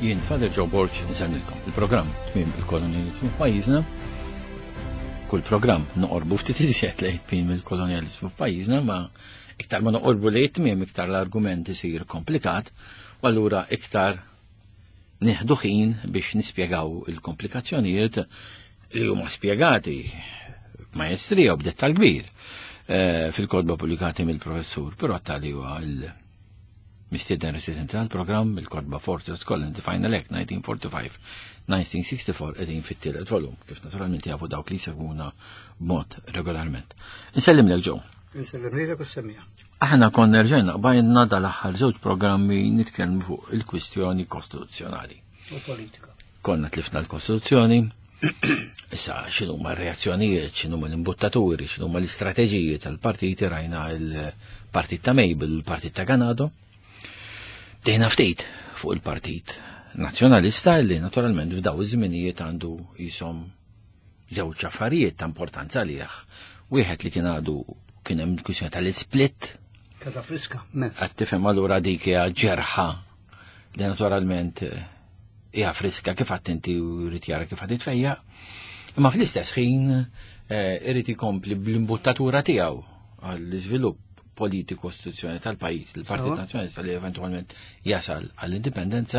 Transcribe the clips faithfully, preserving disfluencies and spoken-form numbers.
Jien Father Joe Borch nisemmilkom il-programm tmiem il-kolonializmu f'pajjiżna. Kull programm noqorbu ftit iżjed lejn tmiem il-kolonializmu f'pajjiżna, ma iktar ma noqorbu lejn tmiem iktar l-argument isir komplikat, u allura iktar nieħdu ħin biex nispjegaw il-komplikazzjonijiet li huma spjegati b'majestrija u b'dettal kbir fil-kodba pubblikati mill-professur, però tali huwa il- mistieden residenti tal-programm il-kodba Fortress Collins Define Elect nineteen forty-five nineteen sixty-four qegħdin fit-tielet volum, kif naturalment jafu dawk li seguna b'mod regolarment. Insellimlek ġew. Insellimlek u semmija. Aħna konna rġajna qbajna dal-aħħar żewġ programmi nitkellmu fuq il-kwistjoni kostituzzjonali. U politika. Konna tlifna l-Kostituzzjoni, issa x'inhuma r-reazzjonijiet, x'inhuma l-imbuttaturi, x'inhuma l-istrateġiji tal-partiti, rajna il-partit ta' Mejbel u l-partit ta' Ganado. Dejna ftit fuq il-Partit Nazzjonalista li naturalment f'daw iż-żminijiet għandu jisom żewġ affarijiet ta' importanza għalih. Wieħed li kien għadu kien hemm kwistjoni tal-split. Kada friska, mezz. Qed tifhem allura dik hija ġerħa li naturalment hija friska kif qatt inti jrid jara kif qed titfejja. Imma fl-istess ħin irid ikompli bl-imbuttatura tiegħu għall-iżvilupp politiku kostituzzjoni tal-pajjiż, il-Partit Nazzjonalista li eventwalment jasal għall-indipendenza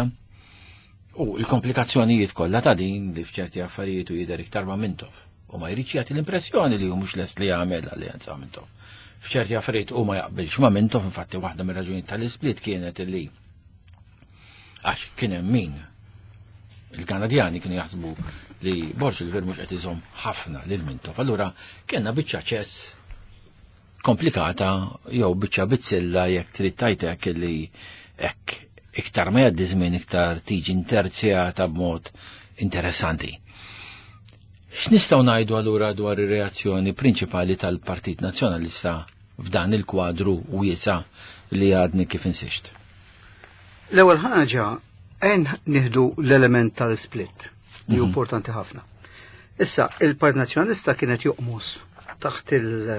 u l-komplikazzjonijiet kollha ta' din li f'ċerti affarijiet u jidher iktar ma' Mintov u ma jridx jagħti l-impressjoni li hu mhux lest li jagħmel alleanza ma' Mintov. F'ċerti affarijiet u ma jaqbilx ma' Mintov, infatti waħda mir-raġunijiet tal-isplit kienet li għax kien hemm min il-Kanadjani kienu jaħsbu li Borġ il-Ver mhux qed iżomm ħafna lil Mintov. Allura kienna biċċa ċess komplikata jew biċċa bitzilla jekk trid tajtek li hekk iktar ma jgħaddi żmien iktar tiġi interzjata b'mod interessanti. X'nistgħu ngħidu allura dwar ir-reazzjoni prinċipali tal-Partit Nazzjonalista f'dan il-kwadru wiesa li għadni kif insixt? L-ewwel ħaġa għen nieħdu l-element tal-split li importanti ħafna. Issa il-Partit Nazzjonalista kienet joqmus taħt il-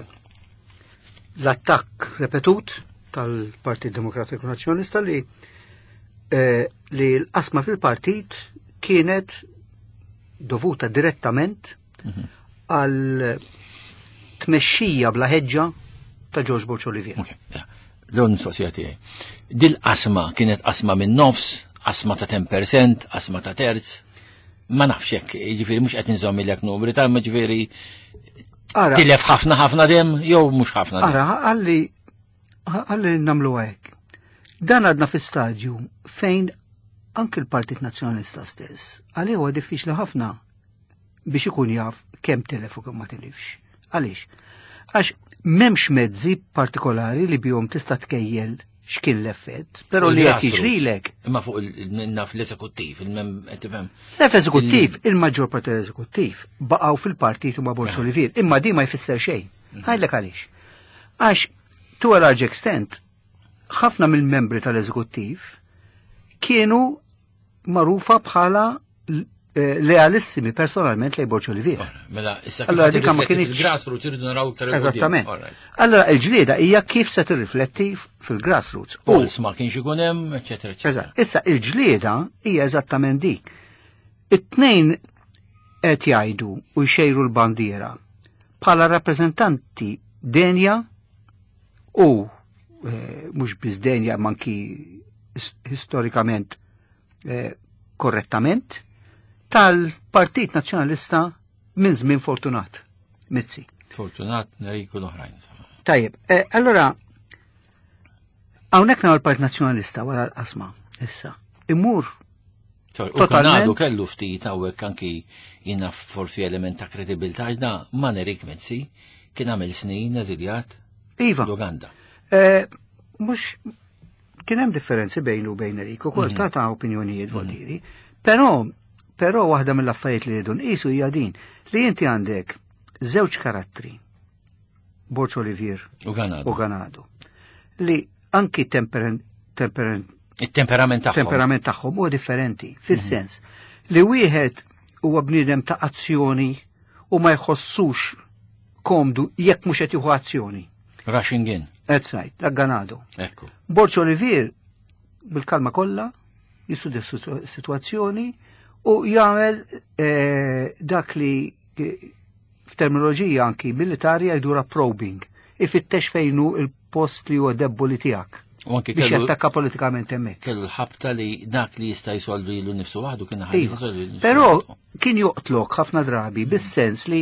l-attakk repetut tal-Partit Demokratiku Nazzjonalista li eh, li l-qasma fil-partit kienet dovuta direttament għal tmexxija bla ħeġġa ta' George Bush Olivier. L-għon sosjati għaj. Dil-qasma kienet qasma minn nofs, qasma ta' ten percent, qasma ta' terz, ma nafx hekk, ġifieri mhux qed inżomm ilek numri ta' ma ġifieri tilef ħafna ħafna dem, jew mhux ħafna dem. Ara, għalli, għalli namlu għek. Dan għadna fi stadju fejn anke l-Partit Nazzjonalista stess, għalli huwa diffiċli ħafna biex ikun jaf kemm telef u kemm ma telifx. Għaliex? Għax m'hemmx mezzi partikolari li bihom tista' tkejjel x'kien l-effett, però li qed jiġrilek. Imma fuq naf l-eżekuttiv, il-mem qed tifhem. L-eżekuttiv, il-maġġor parti tal-eżekuttiv baqgħu fil-partit huma Borġ Olivier, imma di ma jfisser xejn. Ħajlek għaliex. Għax to a large extent ħafna mill-membri tal-eżekuttiv kienu magħrufa bħala lealissimi personalment lej Borġ Olivier. Mela, issa kif il-grassroots irridu naraw iktar eżattament. Allora l-ġlieda hija kif se tirrifletti fil-grassroots. U ma kienx ikun hemm, eċetera, eċetera. Issa il-ġlieda hija eżattament dik. It-tnejn qed jgħidu u jxejru l-bandiera bħala rappreżentanti denja u mhux biss denja manki storikament korrettament tal-Partit Nazzjonalista minn żmien Fortunat Mizzi. Fortunat Neriku l-oħrajn. Tajjeb, allora hawnhekk nagħmel Partit Nazzjonalista wara l-qasma issa. Imur totalment kellu ftit hawnhekk anki jiena forsi element ta' kredibilità da ma Nerik Mizzi kien għamel snin eżiljat l-Uganda. Mhux kien hemm differenzi bejnu u bejn Nerik ukoll ta' opinjonijiet voliri, però Però waħda mill-affarijiet li rridu nqisu hija din li inti għandek żewġ karattri Borġ Olivier u Ganado. u Ganado li anki temperament it-temperament tagħhom temperament tagħhom huwa differenti fis-sens li wieħed huwa bniedem ta' azzjoni u ma jħossux komdu jekk mhux qed jieħu azzjoni. Rushing in. That's right, ta' Ganado. Ekku. Borġ Olivier bil-kalma kollha jistudja s-sitwazzjoni u jagħmel dak li f'terminoloġija anki militari jgħidura probing, ifittex fejnu il-post li huwa debboli tiegħek. Biex jattakka politikament hemmhekk. Kellu l-ħabta li dak li jista' jsolvi l nifsu waħdu kien ħajja jsolvi. Però kien joqtlok ħafna drabi bis-sens li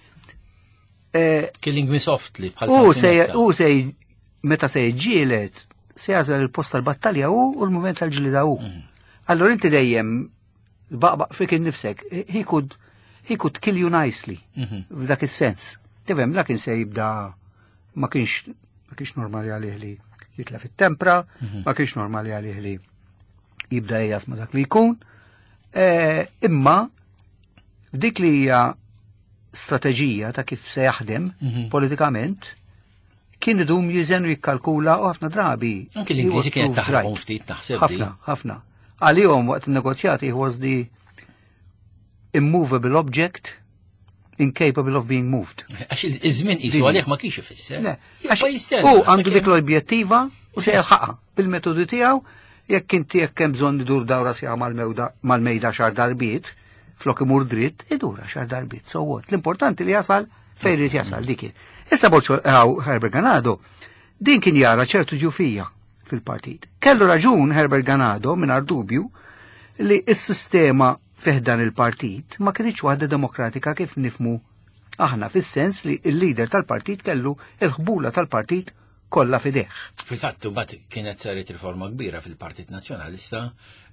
killing me softly bħal u se u se meta se jġielet se jażel il-post tal-battalja u l-mument tal-ġlida u. Allora inti dejjem baqbaq fik innifsek, he could he could kill you nicely f'dak is-sens. Tifhem la kien se jibda ma kienx ma kienx normali għalih li jitla fit-tempra, ma kienx normali għalih li jibda jgħat ma dak li jkun, imma f'dik li hija strateġija ta' kif se jaħdem politikament, kien idum jiżenu jikkalkula u ħafna drabi. Anke l-Ingliżi kienet taħrabhom ftit naħseb. Ħafna, ħafna. Għalihom waqt in-negozjati was the immovable object incapable of being moved. Għax iż-żmien qisu għalih ma kienx ifisser. U għandu dik l-objettiva u se jilħaqha bil-metodi tiegħu jekk inti jekk hemm bżonn idur dawra sija mal-mejda xar darbiet, flok imur dritt, idura xar darbiet. So what? L-importanti li jasal fejn irid jasal dik. Issa Borċo Herbert Ganado, din kien jara ċertu ġufija fil-partit. Kellu raġun Herbert Ganado mingħajr dubju li s-sistema fiħdan il-partit ma kienx waħda demokratika kif nifmu aħna fis-sens li l-lider tal-partit kellu il-ħbula tal-partit kollha fideħ. Fil-fatt mbagħad kienet saret riforma kbira fil-Partit Nazzjonalista,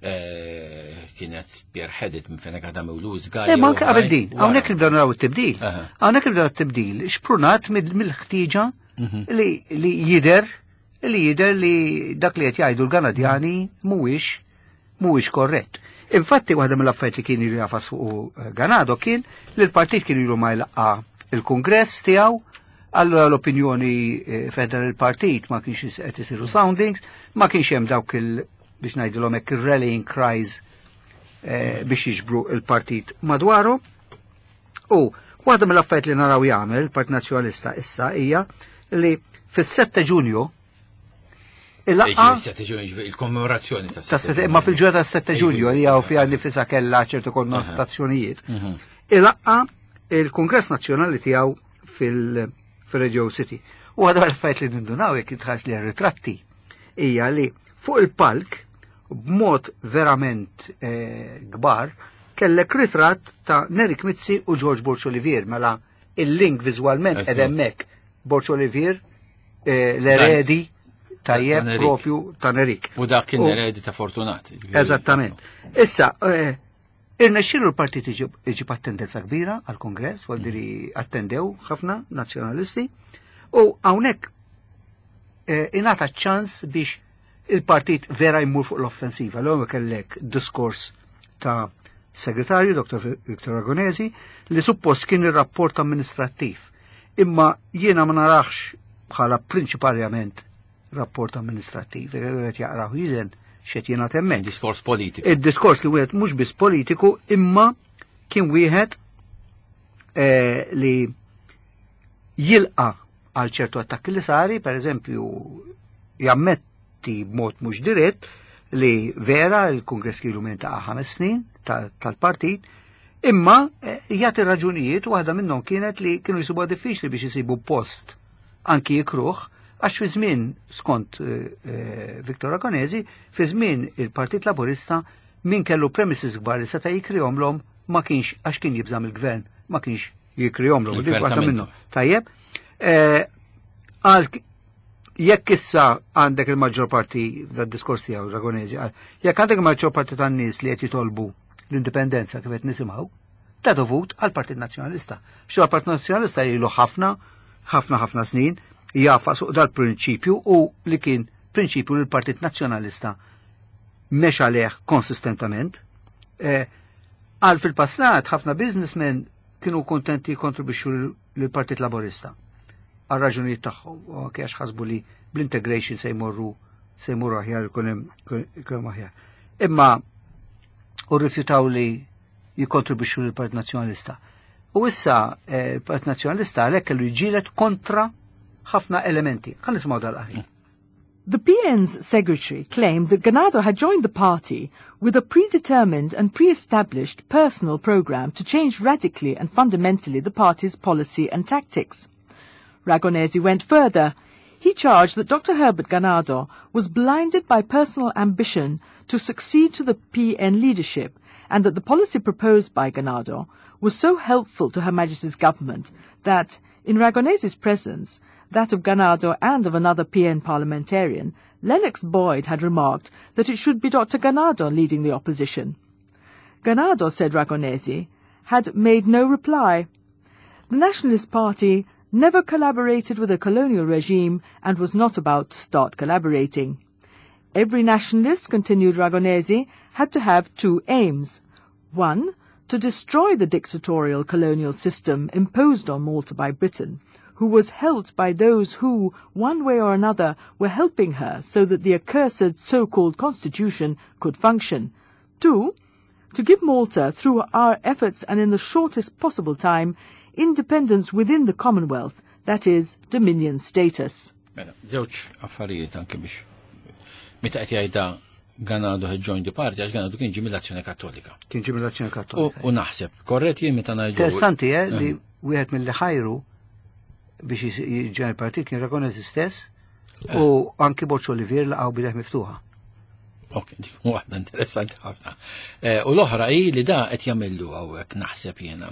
kienet spearheaded minn fejn għadha mewluż Gaj. Ma anke qabel din, hawnhekk nibdew naraw it-tibdil. Hawnhekk nibdew it-tibdil xprunat mill-ħtieġa li jidher li jidher li dak li qed jgħidu l-Ganadjani mhuwiex mhuwiex korrett. Infatti waħda mill-affarijiet li kien ilu jafas fuq Ganado kien li l-partit kien ilu ma jlaqqa il-kongress tiegħu, allora l-opinjoni fedra il-partit ma kienx qed isiru soundings, ma kienx hemm dawk il biex ngħidilhom hekk il-rallying cries biex jiġbru il-partit madwaru. U waħda mill-affarijiet li naraw jagħmel il-Partit Nazzjonalista issa hija li fis-setta Ġunju il-kommemorazzjoni ta' ma fil-ġurnata tas-setta Ġunju li hawn fiha nifisha kellha ċertu konnotazzjonijiet. Il-laqqa il-Kongress Nazzjonali tiegħu fil-Radio City. U għadha l-fajt li nindunaw jekk jitħass li ritratti hija li fuq il-palk b'mod verament kbar kellek ritratt ta' Nerik Mizzi u George Borch Olivier, mela il-link viżwalment qed hemmhekk Borch Olivier l-eredi tajjeb propju ta' Nerik. U dak kien eredi ta' Fortunati. Eżattament. Issa, irnexxielu l-partit iġib attendenza kbira għal-Kongress, vuol diri attendew ħafna nazzjonalisti, u hawnhekk ingħata ċans biex il-partit vera jmur fuq l-offensiva. L-għom kellek diskors ta' segretarju, doktor Viktor Agonesi, li suppost kien ir-rapport amministrattiv. Imma jiena ma narax bħala prinċipalment rapport amministrattiv, għet jaqraw jizen xet jena temmen. Diskors politiku. Il-diskors li wieħed mhux biss politiku, imma kien wieħed li jilqa għal ċertu attakki li sari, per eżempju, jammetti b'mod mhux dirett li vera il-Kongress kienu minn ta' ħames snin tal-partit, imma jagħti raġunijiet u waħda minnhom kienet li kienu jsibuha diffiċli biex isibu post anki jikruh, għax fi żmien skont Viktor Agonesi, fi żmien il-Partit Laburista min kellu premises kbar li seta' jikrihomlhom ma kienx għax kien jibżam il-gvern, ma kienx jikrihomlhom dik waħda minnhom. Tajjeb, għal jekk issa għandek il-maġġor parti tad-diskors tiegħu Agonesi, jekk għandek il-maġġor parti tan-nies li qed jitolbu l-indipendenza kif qed nisimgħu, ta' dovut għall-Partit Nazzjonalista. Xi għall-Partit Nazzjonalista ilu ħafna ħafna ħafna snin jafa suq dal-prinċipju u li kien prinċipju li l-Partit Nazzjonalista mex għalih konsistentament. Għal fil-passat ħafna businessmen kienu kontenti kontribwixxu lill-Partit Laburista għal raġunijiet tagħhom, u għax ħasbu li bl-integration se jmorru se jmorru aħjar ikun hemm aħjar. Imma u rrifjutaw li jikkontribwixxu lill-Partit Nazzjonalista. U issa il-Partit Nazzjonalista għalhekk kellu jġielet kontra ħafna elementi. Għan nismaw dal-qari. The P N's secretary claimed that Ganado had joined the party with a predetermined and pre-established personal program to change radically and fundamentally the party's policy and tactics. Ragonesi went further. He charged that Doctor Herbert Ganado was blinded by personal ambition to succeed to the P N leadership, and that the policy proposed by Ganado was so helpful to Her Majesty's government that, in Ragonesi's presence, that of Ganado and of another P N parliamentarian, Lennox Boyd had remarked that it should be Doctor Ganado leading the opposition. Ganado, said Ragonesi, had made no reply. The Nationalist Party never collaborated with a colonial regime and was not about to start collaborating. Every nationalist, continued Ragonesi, had to have two aims. One, to destroy the dictatorial colonial system imposed on Malta by Britain, who was helped by those who, one way or another, were helping her so that the accursed so-called constitution could function. Two, to give Malta, through our efforts and in the shortest possible time, independence within the Commonwealth, that is, dominion status. Mela, żewġ affarijiet anke biex. Meta qed jgħidha Ganado had joined the party, għax Ganado kien ġie mill-Azzjoni Kattolika. Kien ġie mill-Azzjoni Kattolika. U naħseb, korrett jien meta ngħidu. Interessanti, eh, li wieħed mill-li ħajru biex jiġġen il-partit kien Ragonesi stess u anki Borċ Olivier laqgħu bideħ miftuħa. Ok, dik waħda interessanti ħafna. U l-oħra hi li da qed jagħmillu hawnhekk naħseb jiena.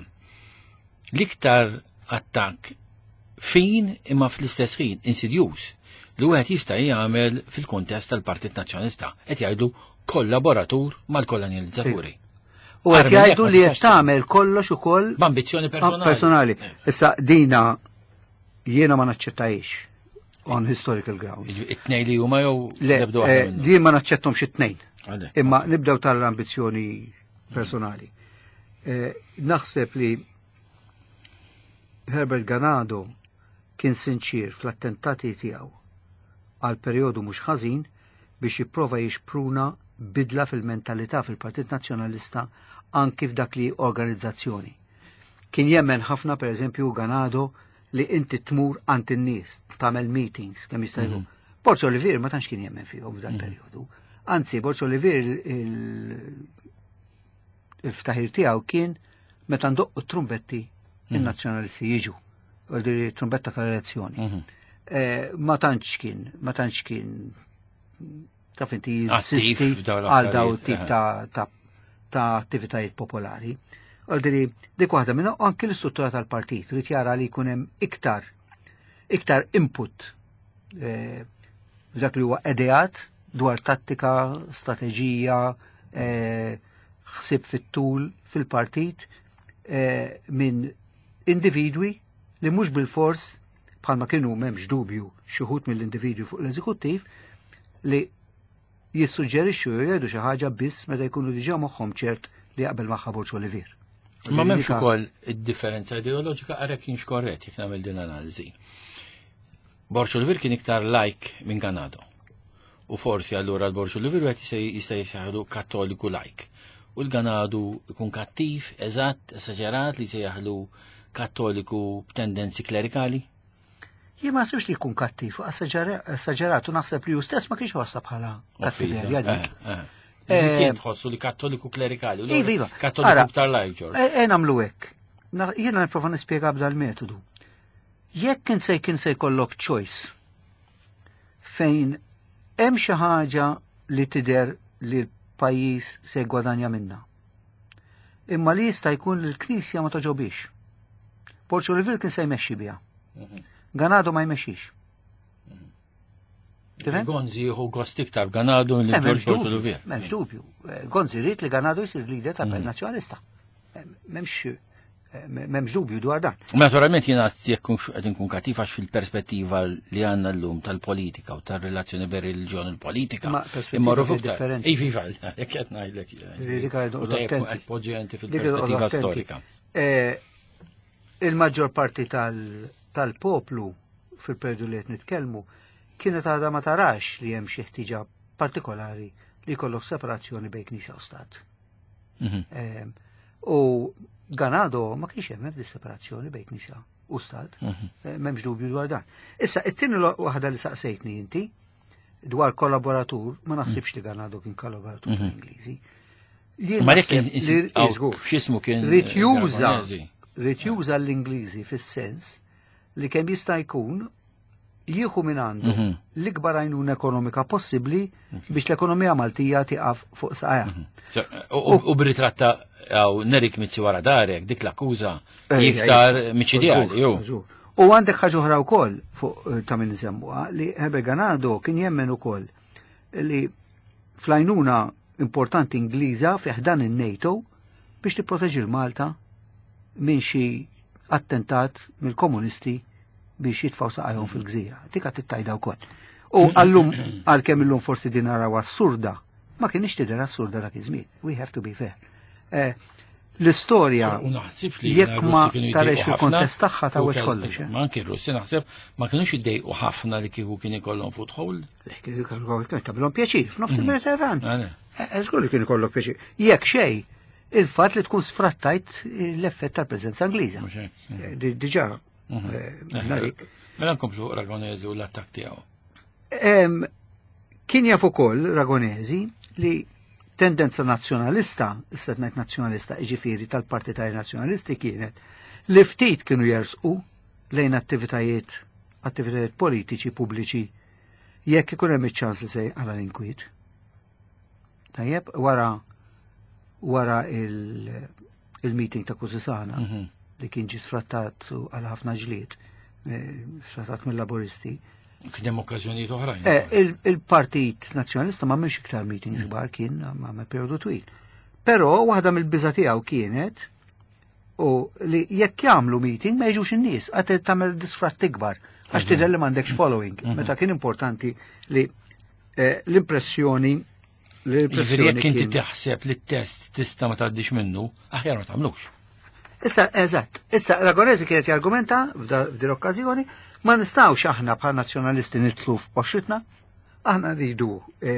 L-iktar attakk fin imma fl-istess ħin insidjuż li wieħed jista' jagħmel fil-kuntest tal-Partit Nazzjonalista qed jgħidu kollaboratur mal-kolonializzaturi. U qed jgħidu li qed tagħmel kollox ukoll b'ambizzjoni personali. Personali. Issa dina jiena ma naċċettajx on historical ground. It-tnejn li huma jew nibdew aħna. Din ma naċċettomx it-tnejn. Imma nibdew tal-ambizzjoni personali. Naħseb li Herbert Ganado kien sinċir fl-attentati tiegħu għal perjodu mhux ħażin biex jipprova jixpruna bidla fil-mentalità fil-Partit Nazzjonalista anki f'dak li organizzazzjoni. Kien jemmen ħafna pereżempju Ganado li inti tmur għand in-nies tagħmel meetings kemm jista' jkun. Borċ Olivier ma tantx kien jemmen fihom f'dan perjodu. Anzi, Borċ Olivier il-ftaħir tiegħu kien meta ndoqqu trumbetti in-nazzjonalisti jiġu, għal trumbetta tal-elezzjoni. Ma tantx kien, ma tantx kien taf inti jissisti għal daw tip ta' attivitajiet popolari. Għaldiri, dik waħda minna anki l-istruttura tal-partit, rrit jara li kunem iktar, iktar input f'dak li huwa edejat dwar tattika, strateġija, ħsib fit-tul fil-partit minn individwi li mhux bil-fors bħalma kienu m'hemmx dubju xi wħud mill-individwi fuq l-eżekuttiv li jissuġġerixxu jgħidu xi ħaġa biss meta jkunu diġà moħħhom ċert li jaqbel magħha Borċ Olivier. Ma m'hemmx ukoll id-differenza ideoloġika ara kienx korrett jekk nagħmel din analiżi. Borċ Olivier kien iktar lajk minn Ganado. U forsi allura l-Borċ Olivier qed jista' jisejħlu kattoliku lajk. U l-Ganado jkun kattiv, eżatt, esaġerat li se jaħlu kattoliku b'tendenzi klerikali? Jien ma nasibx li jkun kattiv, esaġerat u naħseb li hu stess ma kienx ħossa bħala kattiverja dik. Kien tħossu li kattoliku klerikali, u kattoliku b'tar lajk, George. E nagħmlu hekk. Jiena nipprova nispjega b'dal metodu. Jekk kien se kien se jkollok choice fejn hemm xi ħaġa li tidher li l-pajjiż se jgwadanja minnha. Imma li jista' jkun li l-Knisja ma toġobix. Borċ Olivier kien se jmexxi biha. Ganado ma jmexxix. Gonzi jieħu gost iktar Ganado li George Borċ Olivier. M'hemmx dubju. Gonzi rrid li Ganado jsir lider tal-Partit Nazzjonalista. M'hemmx M'hemmx dubju dwar dan. Naturalment jiena jekk qed inkun kattiv għax fil-perspettiva li għandna llum tal-politika u tar-relazzjoni bejn ir-reliġjon u l-politika. Immorru fuq differenti. Iva, jekk qed ngħidlek. Qed poġġenti fil-perspettiva storika. Il-maġġor parti tal-poplu fil-periodu li qed nitkellmu kienet għadha ma tarax li hemm xi ħtiġa partikolari li jkollok separazzjoni bejn Knisja u Stat. U Ganado ma kienx hemm di separazzjoni bejn Knisja u Stat, m'hemmx dubju dwar dan. Issa, it-tieni waħda li saqsejtni inti, dwar kollaboratur, ma naħsibx li Ganado kien kollaboratur tal-Ingliżi. Ma dik x'ismu kien Rid juża rid juża l-Ingliżi fis-sens li kemm jista' jkun jieħu minn għandu l-ikbar għajnuna ekonomika possibbli biex l-ekonomija Maltija tiqaf fuq saqajja. U b'ritratta għaw nerik mitzi wara darek, dik l-akkuża iktar miċidjali, jew. U għandek ħaġa oħra wkoll fuq ta' min nisemmuha li Herbert Ganado kien jemmen ukoll li fl-għajnuna importanti Ingliża fih dan in-NATO biex tipproteġi l-Malta minn xi attentat mill-komunisti biex jitfaw saqajhom fil-gżira. Dik qed tittajda wkoll. U għallum għalkemm illum forsi din naraw assurda, ma kienx tidher assurda dak iż-żmien. We have to be fair. L-istorja jekk ma tarex il-kontest tagħha ta' wex kollox. Ma anke r-Russi naħseb ma kienux jiddejqu ħafna li kieku kien ikollhom foothold. Kien tablhom pjaċir f'nofs il-Mediterran. Żgur li kien ikollok pjaċir. Jekk xejn, il-fatt li tkun sfrattajt l-effett tal-preżenza Ingliża. Diġà. Mela nkomplu fuq Ragonezi u l-attak tiegħu. Kien jaf ukoll Ragonezi li tendenza nazzjonalista, issa ngħid nazzjonalista jiġifieri tal-partitari nazzjonalisti kienet li ftit kienu jersqu lejn attivitajiet attivitajiet politiċi pubbliċi jekk ikun hemm iċ-ċans li se għala l-inkwiet. Tajjeb, wara wara il-meeting ta' Kusisana li kien ġi sfrattat għal ħafna ġlied, sfrattat mill-laboristi. Kien hemm okkażjonijiet oħrajn. Il-Partit Nazzjonalista ma m'hemmx iktar meetings kbar kien ma' perjodu twil. Però waħda mill-biża tiegħu kienet u li jekk jagħmlu meeting ma jiġux in-nies qatt tagħmel disfratt ikbar għax tidher li m'għandekx following. Meta kien importanti li l-impressjoni l-impressjoni jekk inti taħseb li t-test tista' ma tgħaddix minnu, aħjar ma tagħmlux. Issa, eżatt, issa Ragonezi kienet jargumenta f'din okkażjoni ma nistgħux aħna bħal nazzjonalisti nitlu f'poxxitna, aħna rridu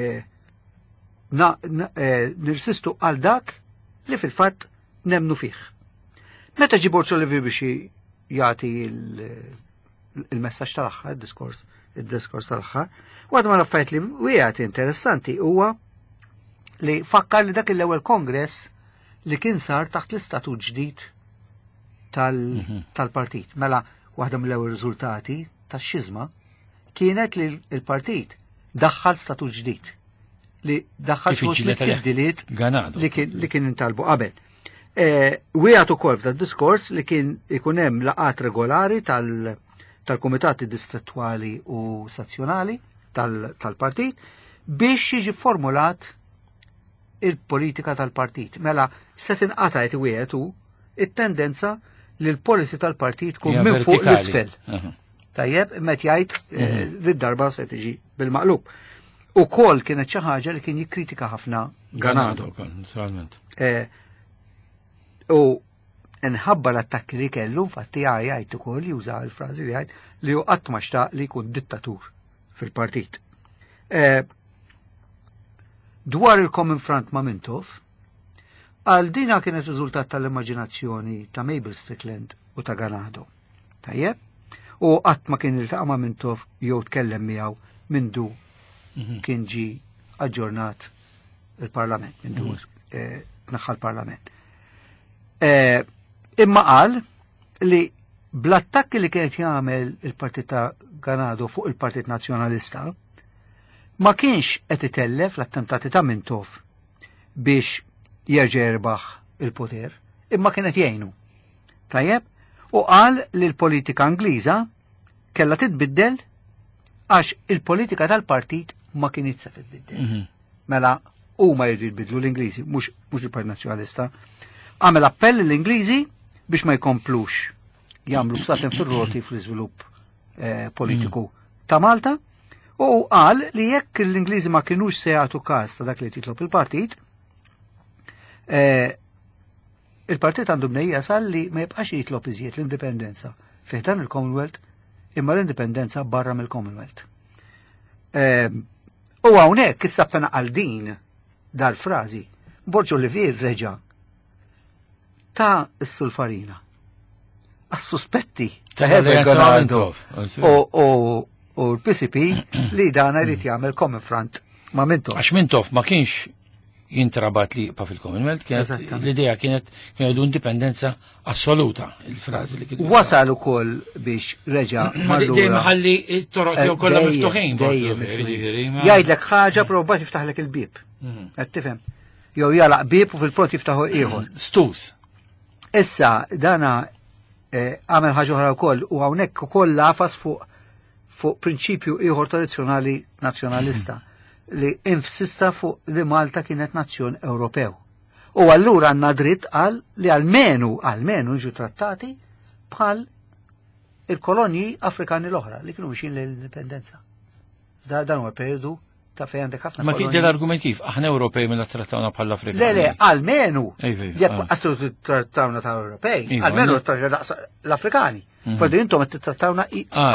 nirsistu għal dak li fil-fatt nemnu fih. Meta ġi Borċolivi biex jagħti il-messaġġ tal-aħħar, id-diskors, id-diskors tal-aħħar, waħda ma l-affarijiet li wieħed interessanti huwa li fakkar li dak l-ewwel kongress li kien sar taħt l-istatut ġdid tal-partit. Mela, waħda mill-ewwel riżultati tax-xizma kienet li l-partit daħħal statut ġdid li daħħal tibdiliet li kien intalbu qabel. Wieħed ukoll f'dan diskors li kien ikun hemm laqat regolari tal-kumitati distrettwali u sezzjonali tal-partit biex jiġi formulat il-politika tal-partit. Mela, se tinqatajt wieħed hu it-tendenza li l-policy tal-partit tkun minn fuq l-isfel. Tajjeb, met jgħid lid-darba se tiġi bil-maqlub. Ukoll kienet xi ħaġa li kien jikkritika ħafna Ganado. U nħabba l-attakki li kellu, infatti jgħid ukoll juża l-frażi li jgħid li hu qatt ma xtaq li jkun dittatur fil-partit. Dwar il-Common Front ma' Mintoff, għal dina kienet riżultat tal-immaġinazzjoni ta' Mabel Strickland u ta' Ganado. Tajjeb? U qatt ma kien iltaqa' ma' Mintoff jew tkellem miegħu mindu kien ġi aġġornat il-Parlament, mindu tnaħħa l-Parlament. Imma qal li bl-attakki li kienet jagħmel il-Partit ta' Ganado fuq il-Partit Nazzjonalista ma kienx qed itellef l-attentati ta' Mintoff biex jerġa' jerbaħ il-poter, imma kienet jgħinu. Tajjeb? U qal li l-politika Ingliża kellha titbiddel għax il-politika tal-partit ma kienit se titbiddel. Mela huma jridu jbidlu l-Ingliżi, mhux il-Partit Nazzjonalista. Għamel appell l-Ingliżi biex ma jkomplux jagħmlu bsatem fir-roti fl-iżvilupp politiku ta' Malta. U qal li jekk l-Ingliżi ma kienux se jagħtu każ ta' dak li titlob il-partit, il-partit għandu bnejja sal li ma jibqax jitlob iżjed l-indipendenza fih dan il-Commonwealth imma l-indipendenza barra mill-Commonwealth. U hawnhekk issa appena qal din dal-frażi Borċolivi reġa' ta' s-sulfarina għas-suspetti ta' Herbert Ganado u u l-P C P li dana jrid jagħmel Common Front ma' Mintoff. Għax Mintoff ma kienx jintrabat li jibqa' fil-Commonwealth, kienet l-idea kienet kienu indipendenza assoluta, il-frażi li kien. Wasal ukoll biex reġa' malura. Dejjem ħalli t-toroq jew kollha miftuħin. Jgħidlek ħaġa probat jiftaħlek il-bib. Qed tifhem. Jew jalaq bib u fil-pront jiftaħu ieħor. Stus. Issa dana għamel ħaġa oħra wkoll u hawnhekk ukoll lafas fuq fuq prinċipju ieħor tradizzjonali nazzjonalista li infsista fuq li Malta kienet nazzjon Ewropew. U allura għandna dritt għal li almenu almenu ġu trattati bħal il-kolonji Afrikani l-oħra li kienu mixin l-indipendenza. Da dan huwa periodu ta' fejn għandek ħafna. Ma kien l-argument kif aħna Ewropej minn trattawna bħal Afrikani. Le le, almenu jekk qasru trattawna ta' Ewropej, almenu l-Afrikani. Fadli intom qed titrattawna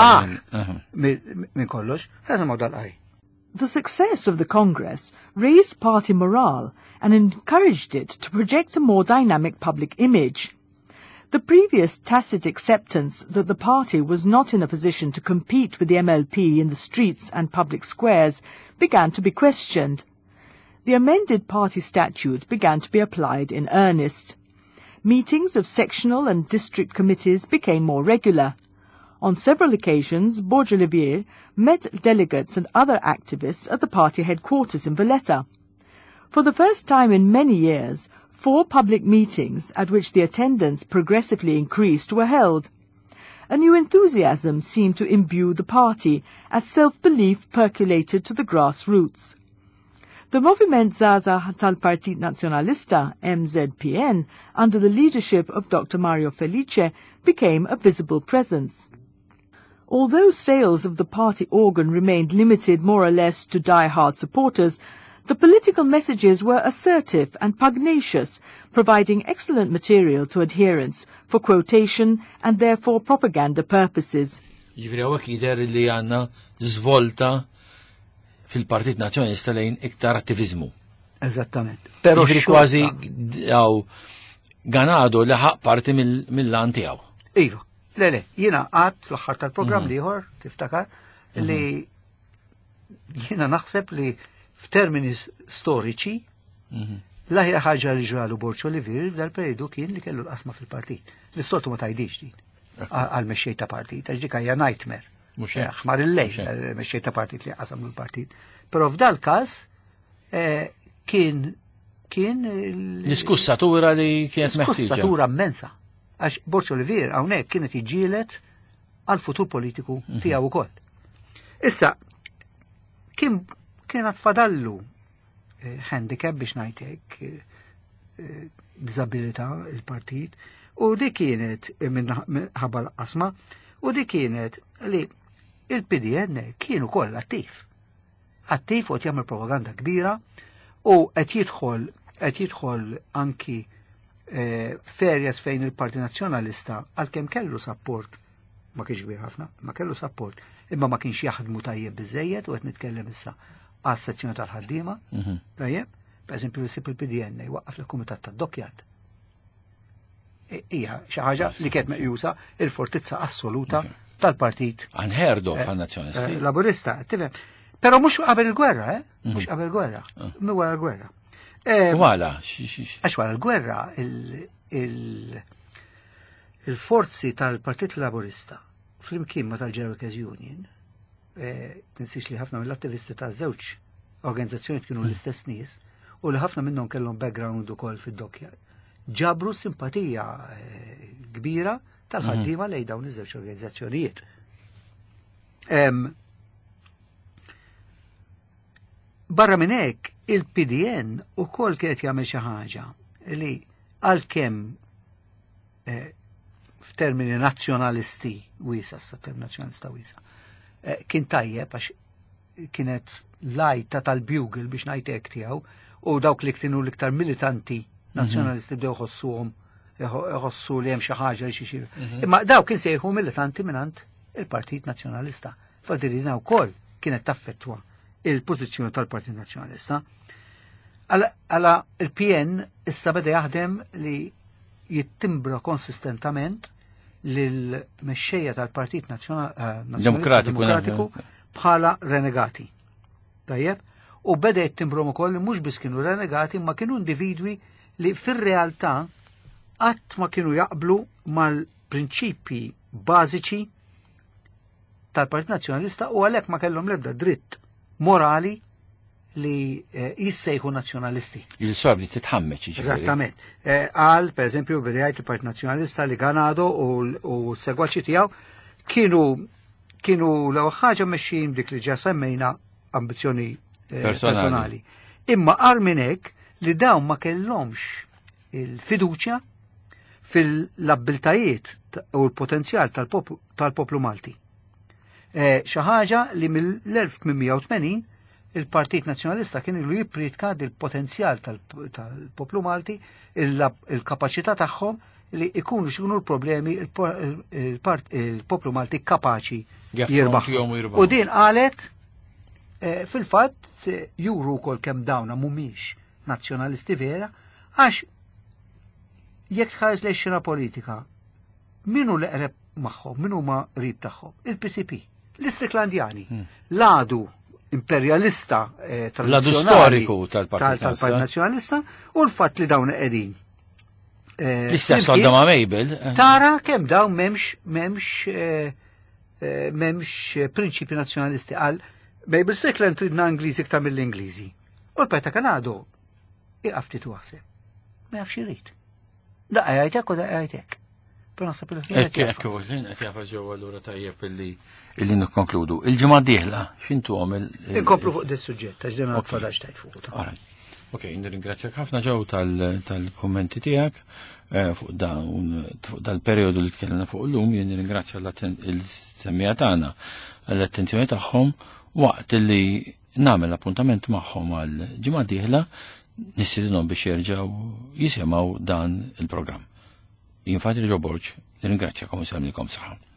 aħ minn kollox, ħaża ma dal-qari. The success of the Congress raised party morale and encouraged it to project a more dynamic public image. The previous tacit acceptance that the party was not in a position to compete with the M L P in the streets and public squares began to be questioned. The amended party statute began to be applied in earnest. Meetings of sectional and district committees became more regular. On several occasions, Bourg-Olivier met delegates and other activists at the party headquarters in Valletta. For the first time in many years, four public meetings at which the attendance progressively increased were held. A new enthusiasm seemed to imbue the party as self-belief percolated to the grassroots. The Moviment Zaza tal-Partit Nazjonalista, M Z P N, under the leadership of Doctor Mario Felice, became a visible presence. Although sales of the party organ remained limited more or less to die-hard supporters, the political messages were assertive and pugnacious, providing excellent material to adherents for quotation and therefore propaganda purposes. Ġifri għawek jider li għanna zvolta fil-Partit Nazjonalista lejn iktar attivizmu. Eżattament. Pero ġifri kważi għaw ganado liħaq parti mill-lan tijaw. Iva. Le, le, jina għad fl-axħar tal-program liħor, tiftakar, li jina naħseb li f'termini storiċi, l-aħjar ħaġa li ġralu Bourg-Olivier dal-periodu kien li kellu l-qasma fil-partit. L-soltu ma tajdix din, għal-mexxej ta' partit, għax dik hija nightmare. Ħmar il-lejl, mexxej ta' partit li qasam l-partit. Pero f'dal każ kien kien l-iskussatura li kienet meħtieġa. Iskussatura immensa. Għax Bourg-Olivier hawnhekk kienet iġġielet għal-futur politiku tiegħu wkoll. Issa, kien kienet fadallu handicap biex ngħidlek disabilità il-partit u di kienet minn ħabba l-qasma u di kienet li il-P D N kienu koll attiv. Attiv u qed jagħmel propaganda kbira u qed jidħol qed jidħol anki ferjas fejn il-Parti Nazzjonalista għalkemm kellu support ma kienx kbir ħafna, ma kellu support, imma ma kienx jaħdmu tajjeb biżejjed u qed nitkellem issa għas-sezzjoni tal-ħaddiema, tajjeb, pereżempju jsib il-P D N jwaqqaf il-Kumitat tad-Dokjat. Hija xi ħaġa li kienet meqjusa il-fortizza assoluta tal-Partit. Unheard of għan-Nazzjonalisti. Laburista, tifhem. Però mhux qabel il-gwerra, eh? Mhux qabel il-gwerra, mi wara l-gwerra. Wala, għax wara l-gwerra il-forzi tal-Partit Laburista fl-imkien ma tal-Jerkes Union, tinsix li ħafna mill-attivisti ta' żewġ organizzazzjoni kienu l-istess nies u li ħafna minnhom kellhom background ukoll fid-Dokja. Ġabru simpatija kbira tal-ħaddiema lejn dawn iż-żewġ organizzazzjonijiet. Barra minn hekk, il-P D N ukoll kienet jagħmel xi ħaġa li għalkemm f'termini nazzjonalisti wiesa, s-term nazzjonalista wiesa, kien tajjeb għax kienet lajta tal-bugle biex ngħid hekk tiegħu u dawk li kienu l-iktar militanti nazzjonalisti bdew ħossuhom ħossu li hemm xi ħaġa li xi imma dawk kien sejħu militanti mingħand il-Partit Nazzjonalista. Fadilina wkoll kienet taffettwa il-pożizzjoni tal-Partit Nazzjonalista. Għala il-P N issa beda jaħdem li jittimbra konsistentament lil mexxejja tal-Partit Nazzjonalistiku bħala renegati. Tajjeb? U beda jittimbrom ukoll li mhux biss kienu renegati, ma kienu individwi li fir-realtà qatt ma kienu jaqblu mal-prinċipji bażiċi tal-Partit Nazzjonalista u għalhekk ma kellhom l-ebda dritt morali li jissejħu nazzjonalisti. Il-sorbi titħammeċ. Eżattament. Għal, per eżempju, bidejajt il-Partit Nazzjonalista li Ganado u segwaċi tiegħu kienu kienu l ħaġa mexxin dik li ġa semmejna ambizzjoni personali. Imma qal minn hekk li dawn ma kellhomx il-fiduċja fil-abbiltajiet u l-potenzjal tal-poplu Malti. Xi ħaġa li mill-elf tminmija u tmenin il-Partit Nazzjonalista kien ilu jipritka il-potenzjal tal-poplu Malti, il-kapacità tagħhom li ikunu x'ikunu l-problemi il-poplu Malti kapaċi jirbaħ. U din qalet fil-fatt juru wkoll kemm dawna mhumiex nazzjonalisti vera, għax jekk tħares lejn xina politika, minu l-eqreb magħhom, minu ma qrib tagħhom? Il-P C P, l-Istiklandjani, l-għadu imperialista eh, tradizjonali tal-Partit Nazzjonalista u l-fatt li dawn qegħdin. L-istess għadda ma' Mabel. Tara kemm dawn m'hemmx m'hemmx m'hemmx prinċipi nazzjonalisti għal Mabel Strickland tridna Ingliżi iktar mill-Ingliżi. U l-Peta Kanado iqaf ftit waħseb. Ma jafx irid. Daqqa jgħidlek u daqqa jgħidlek. Ekk, ekk, ekk jafa ġew allura tajjeb illi illi nikkonkludu. Il-ġimgħa d-dieħla x'intu għamel? Inkomplu fuq dis-suġġett għax din ma tfadax tajt fuq. Ok, nirringrazzjak ħafna ġew tal-kommenti tiegħek fuq dal-perjodu li tkellimna fuq illum, jien nirringrazzja l-semmija tagħna l-attenzjoni tagħhom waqt li nagħmel appuntament magħhom għal ġimgħa d-dieħla nistidinhom biex jerġgħu jisimgħu dan il-programm. Jien Fadri Ġo Borġ, nirringrazzjakom u semmilkom saħħa.